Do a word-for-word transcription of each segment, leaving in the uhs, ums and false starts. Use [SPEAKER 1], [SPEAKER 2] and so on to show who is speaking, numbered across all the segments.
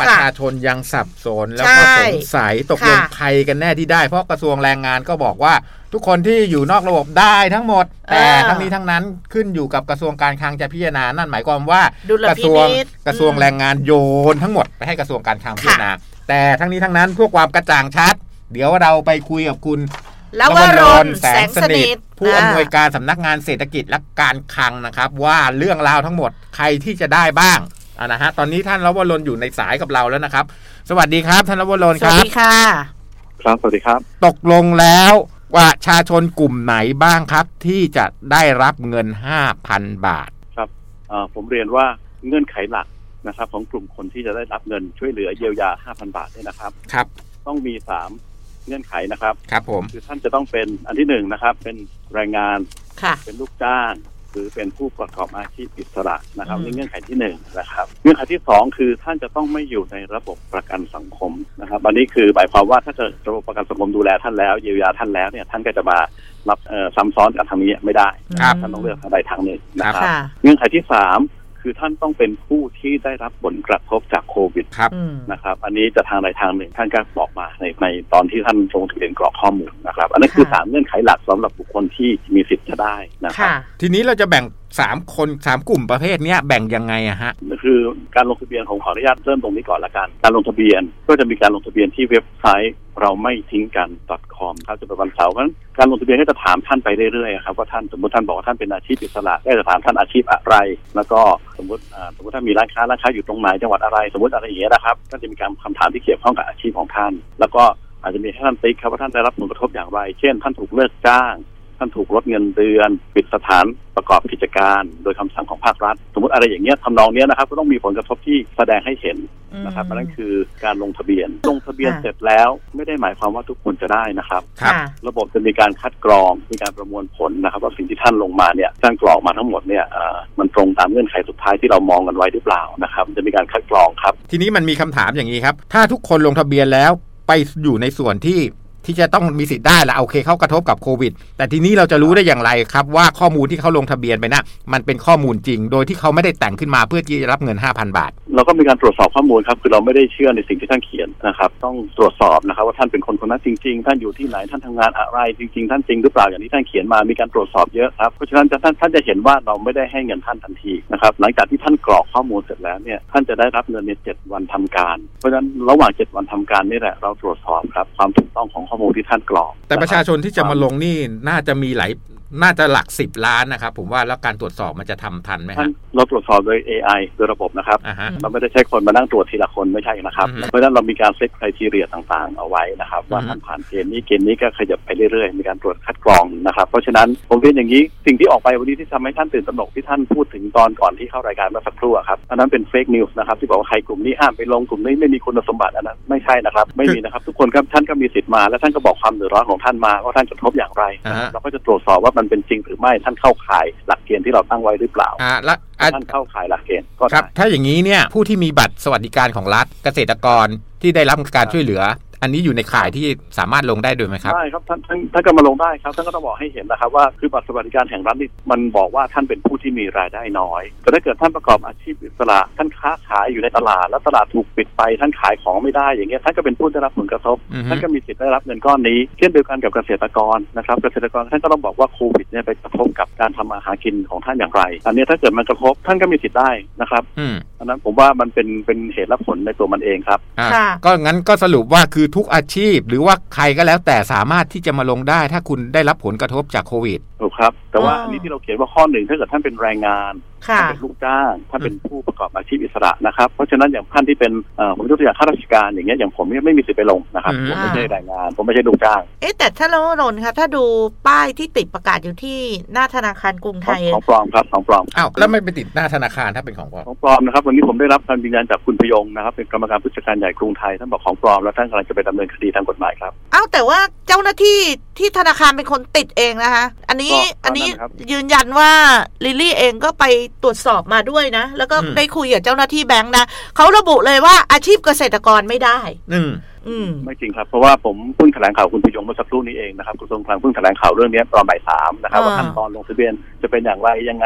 [SPEAKER 1] ประชาชนยังสับสนแล้วก็สงสัยตกลงใครกันแน่ที่ได้เพราะกระทรวงแรงงานก็บอกว่าทุกคนที่อยู่นอกระบบได้ทั้งหมดแต่ทั้งนี้ทั้งนั้นขึ้นอยู่กับกระทรวงการคลังจะพิจารณานั่นหมายความว่ากระทรวงกระทรวงแรงงานโยนทั้งหมดไปให้กระทรวงการคลังพิจารณาแต่ทั้งนี้ทั้งนั้นเพื่อความกระจ่างชัดเดี๋ยวเราไปคุยกับคุณ
[SPEAKER 2] ลวรนแสงสนิท
[SPEAKER 1] ผู้อำนวยการสำนักงานเศรษฐกิจและการคลังนะครับว่าเรื่องราวทั้งหมดใครที่จะได้บ้างอ่ะนะฮะตอนนี้ท่านลวรนอยู่ในสายกับเราแล้วนะครับสวัสดีครับท่านลวรนครับ
[SPEAKER 2] สวัสดีค่ะ
[SPEAKER 3] ครับสวัสดีครับ
[SPEAKER 1] ตกลงแล้วประชาชนกลุ่มไหนบ้างครับที่จะได้รับเงิน ห้าพัน บาท
[SPEAKER 3] ครับผมเรียนว่าเงื่อนไขหลักนะครับของกลุ่มคนที่จะได้รับเงินช่วยเหลือเยียวยา ห้าพัน บาทเนี่ยนะครับ
[SPEAKER 1] ครับ
[SPEAKER 3] ต้องมีสามเงื่อนไขนะครับ
[SPEAKER 1] ครับผม
[SPEAKER 3] คือท่านจะต้องเป็นอันที่หนึ่งนะครับเป็นแรงงานเป็นลูกจ้างหรือเป็นผู้ประกอบอาชีพอิสระนะครับนี่เงื่อนไขที่หนึ่งนะครับเงื่อนไขที่สองคือท่านจะต้องไม่อยู่ในระบบประกันสังคมนะครับอันนี้คือหมายความว่าถ้าเกิดระบบประกันสังคมดูแลท่านแล้วเยียวยาท่านแล้วเนี่ยท่านก็จะมารับซ้ำซ้อนกับทางนี้ไม่ได้ท่านต้องเลือกทางใดทางหนึ่งนะครับเงื่อนไขที่สามคือท่านต้องเป็นผู้ที่ได้รับผลกระทบจากโควิดนะครับอันนี้จะทางใดทางหนึ่งท่านก็บอกมาในในตอนที่ท่านลงทะเบียนกรอกข้อมูลนะครับอันนี้คือสามเงื่อนไขหลักสำหรับบุคคลที่มีสิทธิ์จะได้นะครับ
[SPEAKER 1] ทีนี้เราจะแบ่งสามคนสามกลุ่มประเภทนี้แบ่งยังไงอะฮะ
[SPEAKER 3] คือการลงทะเบียนของขออนุญาตเริ่มตรงนี้ก่อนละกันการลงทะเบียนก็จะมีการลงทะเบียนที่เว็บไซต์เราไม่ทิ้งกัน .com ครับจะเป็นวันเสาร์เพราะฉะนั้นการลงทะเบียนก็จะถามท่านไปเรื่อยๆครับว่าท่านสมมติท่านบอกว่าท่านเป็นอาชีพอิสระก็จะถามท่านอาชีพอะไรแล้วก็สมมติสมมติท่านมีร้านค้าร้านค้าอยู่ตรงไหนจังหวัดอะไรสมมติอะไรอย่างเงี้ยนะครับก็จะมีการคำถามที่เกี่ยวข้องกับอาชีพของท่านแล้วก็อาจจะมีให้ท่านติ๊กครับว่าท่านได้รับผลกระทบอย่างไรเช่นท่านถูกเลิกจ้างท่านถูกลดเงินเดือนปิดสถานประกอบกิจการโดยคำสั่งของภาครัฐสมมติอะไรอย่างเงี้ยทำนองเนี้ยนะครับก็ต้องมีผลกระทบที่แสดงให้เห็นนะครับนั่นคือการลงทะเบียนลงทะเบียนเสร็จแล้วไม่ได้หมายความว่าทุกคนจะได้นะครับระบบจะมีการคัดกรองมีการประมวลผลนะครับว่าสิ่งที่ท่านลงมาเนี่ยท่านกรอกมาทั้งหมดเนี่ยมันตรงตามเงื่อนไขสุดท้ายที่เรามองกันไว้หรือเปล่านะครับจะมีการคัดกรองครับ
[SPEAKER 1] ทีนี้มันมีคำถามอย่างนี้ครับถ้าทุกคนลงทะเบียนแล้วไปอยู่ในส่วนที่ที่จะต้องมีสิทธิ์ได้ละโอเคเขากระทบกับโควิดแต่ทีนี้เราจะรู้ได้อย่างไรครับว่าข้อมูลที่เขาลงทะเบียนไปนะมันเป็นข้อมูลจริงโดยที่เขาไม่ได้แต่งขึ้นมาเพื่อที่จะรับเงิน ห้าพัน บาท
[SPEAKER 3] เราก็มีการตรวจสอบข้อมูลครับคือเราไม่ได้เชื่อในสิ่งที่ท่านเขียนนะครับต้องตรวจสอบนะครับว่าท่านเป็นคนคนนั้นจริงๆท่านอยู่ที่ไหนท่านทำงานอะไรจริงๆท่านจริงหรือเปล่าอย่างที่ท่านเขียนมามีการตรวจสอบเยอะครับเพราะฉะนั้นท่านท่านจะเห็นว่าเราไม่ได้ให้เงินท่านทันทีนะครับหลังจากที่ท่านกรอกข้อมูลเสร็จแล้วเนี่ยท่านจะได้รับเงินในเจ็ดวันทำการเพราะฉะนั้นระหว่างเจ็ดวันทำการนี่แหละเราตรวจสอบครับความถูกต้องของข้อมูลที่ท่านกรอก
[SPEAKER 1] แต่ประชาชนที่จะมาลงนี่น่าจะมีหลายน่าจะหลักสิบล้านนะครับผมว่าแล้วการตรวจสอบมันจะทำทันไหมครับ
[SPEAKER 3] เราตรวจสอบโดย เอ ไอ โดยระบบนะครับ
[SPEAKER 1] uh-huh.
[SPEAKER 3] เราไม่ได้ใช้คนมานั่งตรวจทีละคนไม่ใช่นะครับ uh-huh. เพราะฉะนั้นเรามีการเซตไครทีเรียต่างๆเอาไว้นะครับว่า uh-huh. ท่านผ่านเกณฑ์นี้เกณฑ์นี้ก็ขยับไปเรื่อยๆมีการตรวจคัดกรองนะครับเพราะฉะนั้นผมเรียนอย่างนี้สิ่งที่ออกไปวันนี้ที่ทำให้ท่านตื่นตระหนกที่ท่านพูดถึงตอนก่อนที่เข้ารายการเมื่อสักครู่ครับอันนั้นเป็นเฟกนิวส์นะครับที่บอกว่าใครกลุ่มนี้ห้ามไปลงกลุ่มนี้ไม่มีคุณสมบัติอันนั้นไม่ใช่นะครับไม่มีนะครับทุกคนครับท่านก็มีสิทธิ์มาและท่านก็บอกความเดือดร้อนของท่านมาว่าท่านกระทบอย่างไร uh-huh. เราก็จะตรวจสอบว่ามันเป็นจริงหรือไม่ท่านเข้าข่ายหลักเกณฑ์ที่เราตั้งไว้หรือเปล่า
[SPEAKER 1] อ่าและ
[SPEAKER 3] ท่านเข้าข่ายหลักเกณฑ์ก็
[SPEAKER 1] ครับถ้าอย่างนี้เนี่ยผู้ที่มีบัตรสวัสดิการของรัฐเกษตรกรที่ได้รับการช่วยเหลืออันนี้อยู่ในข่ายที่สามารถลงได้ด้วยไหมครับ
[SPEAKER 3] ได้ครับท่านท่านท่านก็มาลงได้ครับท่านก็ต้องบอกให้เห็นนะครับว่าคือบัตรสวัสดิการแห่งรัฐนี่มันบอกว่าท่านเป็นผู้ที่มีรายได้น้อยแต่ถ้าเกิดท่านประกอบอาชีพอิสระท่านค้าขายอยู่ในตลาดแล้วตลาดถูกปิดไปท่านขายของไม่ได้อย่างเงี้ยท่านก็เป็นผู้ได้รับผลกระทบท่านก็มีสิทธิ์ได้รับเงินก้อนนี้เช่นเดียวกันกับเกษตรกรนะครับเกษตรกรท่านก็ต้องบอกว่าโควิดเนี่ยไปกระทบกับการทำมาหากินของท่านอย่างไรอันนี้ถ้าเกิดมันกระทบท่านก็มีสิทธิ์ได้นะครับอันนั้นผมว่ามันเป็นเป็นเหตุและผลในตัวมันเองครับ
[SPEAKER 1] ก็งั้นก็สรุปว่าคือทุกอาชีพหรือว่าใครก็แล้วแต่สามารถที่จะมาลงได้ถ้าคุณได้รับผลกระทบจากโควิด
[SPEAKER 3] ถูกครับแต่ว่าอันนี้ที่เราเขียนว่าข้อหนึ่งถ้าเกิดท่านเป็นแรงงานท่านเป็นลูกจ้างท่านเป็นผู้ประกอบอาชีพอิสระนะครับเพราะฉะนั้นอย่างท่านที่เป็นผมยกตัวอย่างข้าราชการอย่างเงี้ยอย่างผมเนี่ยไม่มีสิทธิ์ไปลงนะครับผมไม่ใช่แรงงานผมไม่ใช่ลูกจ้าง
[SPEAKER 2] เอ๊ะแต่ถ้าเราลงค่ะถ้าดูป้ายที่ติดประกาศอยู่ที่หน้าธนาคารกรุงไทย
[SPEAKER 3] ของปลอมครับของปลอม
[SPEAKER 1] อ้าวแล้วไม่ไปติดหน้าธนาคารถ้าเป็นของปลอม
[SPEAKER 3] ของปลอมนะครับวันนี้ผมได้รับการยืนยันจากคุณพยงนะครับเป็นกรรมการผู้จัดการใหญ่กรุงไทยท่านบอกของปลอมแล้วท่านกำลังจะไปดำเนินคดีทางกฎหมายครับ
[SPEAKER 2] อ้าวแต่ว่าเจ้าหน้าที่ที่ธนาคารเป็นคนติดเองนะคะอันนี้อันนี้ยืนยันว่าลิลลี่เองก็ไปตรวจสอบมาด้วยนะแล้วก็ได้คุยกับเจ้าหน้าที่แบงค์นะเขาระบุเลยว่าอาชีพเกษตรกรไม่ได้
[SPEAKER 1] อืม
[SPEAKER 2] อืม
[SPEAKER 3] ไม่จริงครับเพราะว่าผมเพิ่งแถลงข่าวคุณพยงเมื่อสักครู่นี้เองนะครับกระทรวงคลังเพิ่งแถลงข่าวเรื่องนี้ตอนบ่ายสามนะครับว่าขั้นตอนลงทะเบียนจะเป็นอย่างไรยังไง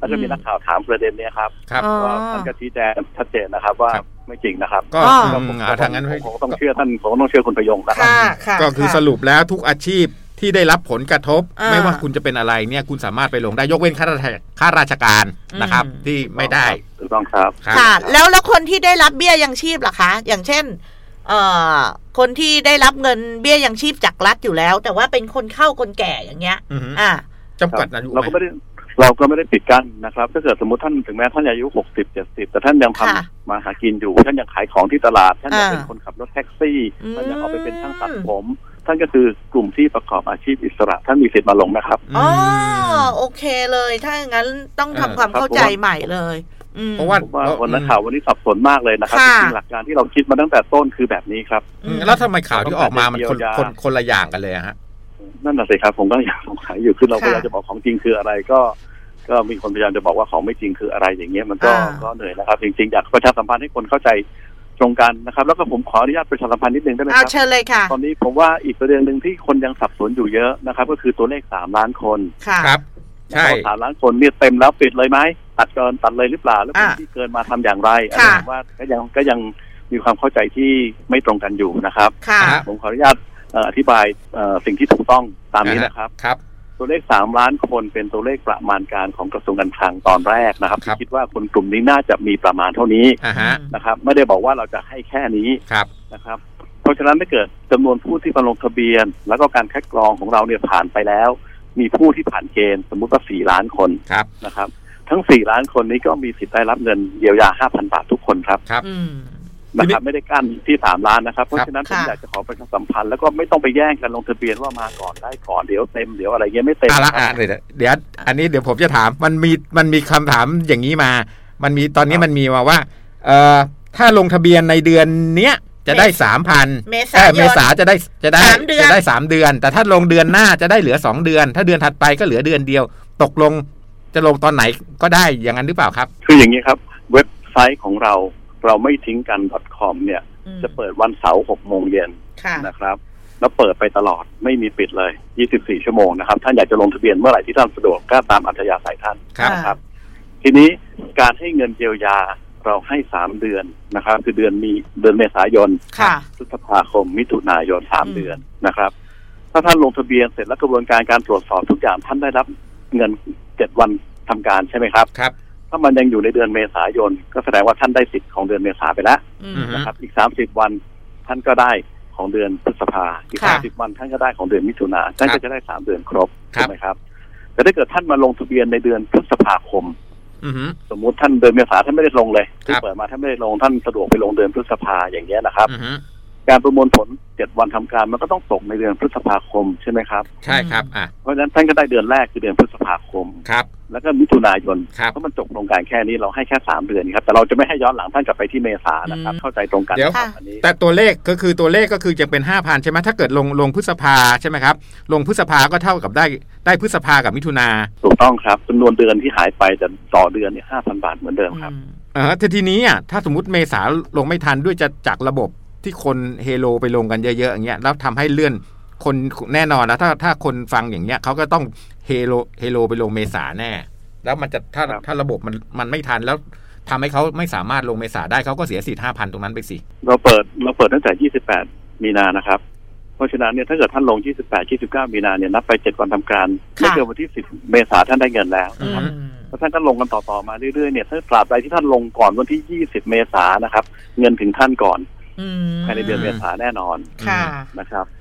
[SPEAKER 3] แล้วก็มีนักข่าวถามประเด็นนี้ครับว่าท่านก็ชี้แจงชัดเจนนะครับว่าไม่จริงนะครับ
[SPEAKER 1] ก็ทางนั้น
[SPEAKER 3] ผมต้องเชื่อท่านผมต้องเชื่อคุณประยงนะครับ
[SPEAKER 1] ก็คือสรุปแล้วทุกอาชีพที่ได้รับผลกระทบไม่ว่าคุณจะเป็นอะไรเนี่ยคุณสามารถไปลงได้ยกเว้นข้าราชข้าราชการนะครับที่ไม่ได้
[SPEAKER 3] ถูกต้องครับ
[SPEAKER 2] ค่ะแล้วแล้วคนที่ได้รับเบี้ยยังชีพล่ะคะอย่างเช่นเอ่อคนที่ได้รับเงินเบี้ยยังชีพจากรัฐอยู่แล้วแต่ว่าเป็นคนเข้าคนแก่อย่างเงี้ยอ่า
[SPEAKER 1] จำกัดอายุ
[SPEAKER 3] เราก็ไม่ได้เราก็ไม่ได้ปิดกั้นนะครับถ้าเกิดสมมติท่านถึงแม้ท่านอายุหกสิบ เจ็ดสิบแต่ท่านยังทำมาหากินอยู่ท่านยังขายของที่ตลาดท่านยังเป็นคนขับรถแท็กซี่ท่านยังเอาไปเป็นช่างตัดผมท่านก็คือกลุ่มที่ประกอบอาชีพอิสระท่านมีสิทธิ์มาลงนะครับ
[SPEAKER 2] อ๋อโอเคเลยถ้าอย่างนั้นต้องทำความเข้าใจใหม่เลย
[SPEAKER 3] เพราะว่าคนนักข่าววันนี้สับสนมากเลยนะครับจริงๆหลักการที่เราคิดมาตั้งแต่ต้นคือแบบนี้ครับ
[SPEAKER 1] แล้วทำไมข่าวที่ออกมามันคนคนคนละอย่างกันเลยฮะ
[SPEAKER 3] นั่นน่ะสิครับผมก็ยังสงสัยอยู่คือเราพยายามจะบอกของจริงคืออะไรก็ก็มีคนพยายามจะบอกว่าของไม่จริงคืออะไรอย่างเงี้ยมันก็ก็เหนื่อยนะครับจริงๆอยากประชาสัมพันธ์ให้คนเข้าใจตรงกันนะครับแล้วก็ผมขออนุญาตประชาสัมพันธ์นิดนึงได้ไหมครับ
[SPEAKER 2] เชิญเลยค่ะ
[SPEAKER 3] ตอนนี้ผมว่าอีกประเด็นหนึ่งที่คนยังสับสนอยู่เยอะนะครับก็คือตัวเลขสามล้านคน
[SPEAKER 1] ครับใช่
[SPEAKER 3] สามล้านคนเนี่ยเต็มแล้วปิดเลยไหมตัดเกินตัดเลยหรือเปล่าแล้วคนที่เกินมาทำอย่างไรอันนี้ว่าก็ยังก็ยังมีความเข้าใจที่ไม่ตรงกันอยู่นะครับผมขออนุญาตอธิบายสิ่งที่ถูกต้องตามนี้นะครับ
[SPEAKER 1] ครับ
[SPEAKER 3] ตัวเลขสามล้านคนเป็นตัวเลขประมาณการของกระทรวงการคลังตอนแรกนะครับคิดว่าคนกลุ่มนี้น่าจะมีประมาณเท่านี้นะครับไม่ได้บอกว่าเราจะให้แค่นี้นะครับเพราะฉะนั้นถ้าเกิดจำนวนผู้ที่มาลงทะเบียนแล้วก็การคัดกรองของเราเนี่ยผ่านไปแล้วมีผู้ที่ผ่านเกณฑ์สมมุติว่าสี่ล้านคนนะครับทั้งสี่ล้านคนนี้ก็มีสิทธิ์ได้รับเงินเยียวยา ห้าพัน บาททุกคนครับนะครับไม่ได้กั้นที่สามล้านนะครับเพราะฉะนั้นผมอยากจะขอประชาสัมพันธ์แล้วก็ไม่ต้องไปแย่งกันลงทะเบียนว่ามาก่อนได้ก่อนเดี๋ยวเต็มเดี๋ยวอะไรเงี้ยไม่เต็ม
[SPEAKER 1] ละอ่ะเดี๋ยวอันนี้เดี๋ยวผมจะถามมันมีมันมีคำถามอย่างนี้มามันมีตอนนี้มันมีมาว่าเอ่อถ้าลงทะเบียนในเดือนเนี้ยจะได้ สามพัน
[SPEAKER 2] เมษายน
[SPEAKER 1] เมษาจะได้จะได้จะได้สามเดือนแต่ถ้าลงเดือนหน้าจะได้เหลือสองเดือนถ้าเดือนถัดไปก็เหลือเดือนเดียวตกลงจะลงตอนไหนก็ได้อย่างนั้นหรือเปล่าครับ
[SPEAKER 3] คืออย่างนี้ครับเว็บไซต์ของเราเราไม่ทิ้งกัน .com เนี่ยจะเปิดวันเสาร์ หกโมงเย็นนะครับแล้วเปิดไปตลอดไม่มีปิดเลยยี่สิบสี่ชั่วโมงนะครับท่านอยากจะลงทะเบียนเมื่อไหร่ที่ท่านสะดวกก็ตามอัธยาศัยท่านนะครับทีนี้การให้เงินเยียวยาเราให้สามเดือนนะครับคือเดือนมีเดือนเมษายนพฤษภาคมมิถุนายนสามเดือนนะครับถ้าท่านลงทะเบียนเสร็จแล้วกระบวนการการตรวจสอบทุกอย่างท่านได้รับเงินเจ็ดวันทำการใช่ไหมครับ
[SPEAKER 1] ครับ
[SPEAKER 3] ถ้ามันยังอยู่ในเดือนเมษายนก็แสดงว่าท่านได้สิทธิ์ของเดือนเมษาไปแล้วนะครับอีกสามสิบวันท่านก็ได้ของเดือนพฤษภาอีกสามสิบวันท่านก็ได้ของเดือนมิถุนาท่านก็จะได้สามเดือนครบใช่ไหมครับแต่ถ้าเกิดท่านมาลงทะเบียนในเดือนพฤษภาคมสมมุติท่านเดือนเมษาท่านไม่ได้ลงเลยที่เปิดมาท่านไม่ได้ลงท่านสะดวกไปลงเดือนพฤษภาอย่างเงี้ยนะครับการประมวลผลเจ็ดวันทำการมันก็ต้องตกในเดือนพฤษภาคมใช่ไหมครับ
[SPEAKER 1] ใช่ครับอ่ะ
[SPEAKER 3] เพราะฉะนั้นท่านก็ได้เดือนแรกคือเดือนพฤษภาคม
[SPEAKER 1] ครับ
[SPEAKER 3] แล้วก็มิถุนายนเพราะมันจบโครงการแค่นี้เราให้แค่สามเดือนครับแต่เราจะไม่ให้ย้อนหลังท่านกลับไปที่เมษานะครับเข้าใจตรงกัน
[SPEAKER 1] เดี๋ยวแต่ตัวเลขก็คือตัวเลขก็คือจะเป็น ห้าพัน ใช่ไหมถ้าเกิดลงลงพฤษภาใช่ไหมครับลงพฤษภาก็เท่ากับได้ได้พฤษภากับมิถุนา
[SPEAKER 3] ถูกต้องครับจำนวนเดือนที่หายไปแต่ต่อเดือนเนี่ย ห้าพัน บาทเหมือนเดิมครับ
[SPEAKER 1] เออแต่ทีนี้อ่ะถ้าสมมุติเมษาลงไม่ทันด้วยจะจากระบบที่คนเฮโลไปลงกันเยอะๆอย่างเงี้ยแล้วทำให้เลื่อนคนแน่นอนนะถ้าถ้าคนฟังอย่างเงี้ยเขาก็ต้องเฮโลเฮโลไปลงเมษาแน่แล้วมันจะถ้าถ้าระบบมันมันไม่ทันแล้วทำให้เขาไม่สามารถลงเมษาได้เขาก็เสียสิทธิ์ ห้าพัน ตรงนั้นไปสิ
[SPEAKER 3] เราเปิดเราเปิดตั้งแต่ยี่สิบแปดมีนานะครับเพราะฉะนั้นเนี่ยถ้าเกิดท่านลงยี่สิบแปด ยี่สิบเก้ามีนาเนี่ยนับไปเจ็ดวันทำการไม่เกินวันที่สิบเมษาท่านได้เงินแล้วนะครับแล้วท่านก็ลงกันต่อๆมาเรื่อยๆเนี่ยถ้าตราบใดที่ท่านลงก่อนวันที่ยี่สิบเมษานะครับเงินถึงท่านก่อนภายในเดือนเมษาแน่นอนนะครับ